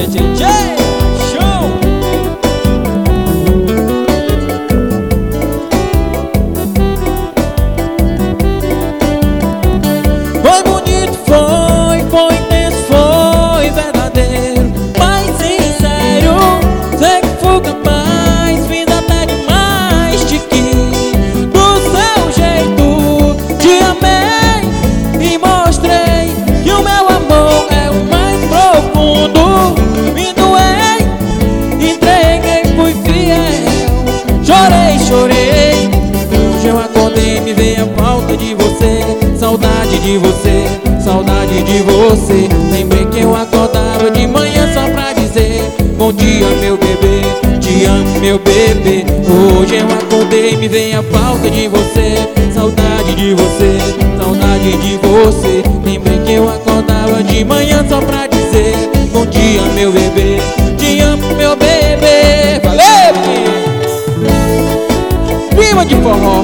tchê, tchê. Show! Foi bonito, foi intenso, foi verdadeiro, mas sincero. Sei que fui capaz, fiz até demais de que do seu jeito te amei e mostrei que o meu amor é o mais profundo. Me doei, entreguei, fui fiel. Chorei, chorei. Hoje eu acordei, me veio a falta de você. Saudade de você, saudade de você. Lembrei que eu acordava de manhã só pra dizer bom dia, meu bebê, te amo, meu bebê. Hoje eu acordei, me veio a falta de você. Saudade de você, saudade de você. Lembrei que eu acordava de manhã só pra dizer bom dia, meu bebê, te amo, meu bebê. Valeu, menino! Clima de forró.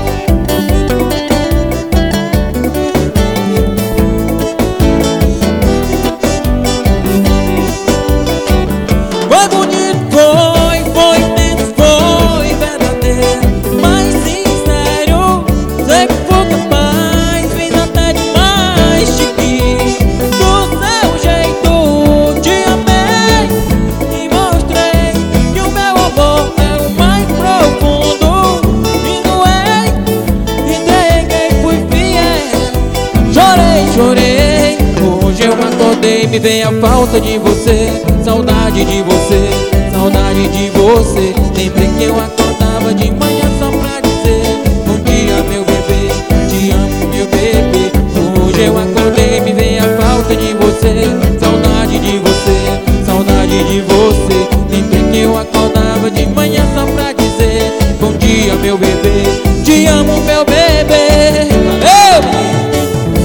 Foi bonito, foi intenso, foi verdadeiro, mas sincero. Sei que fui capaz, fiz até demais de que do seu jeito te amei e mostrei que o meu amor é o mais profundo. Me doei, entreguei, fui fiel. Chorei, chorei. Hoje eu acordei, me veio a falta de você. Saudade de você, saudade de você. Lembrei que eu acordava de manhã só pra dizer bom dia, meu bebê, te amo, meu bebê. Hoje eu acordei, me veio a falta de você. Saudade de você, saudade de você. Lembrei que eu acordava de manhã só pra dizer bom dia, meu bebê, te amo, meu bebê. Valeu!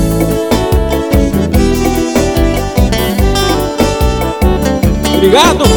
Obrigado!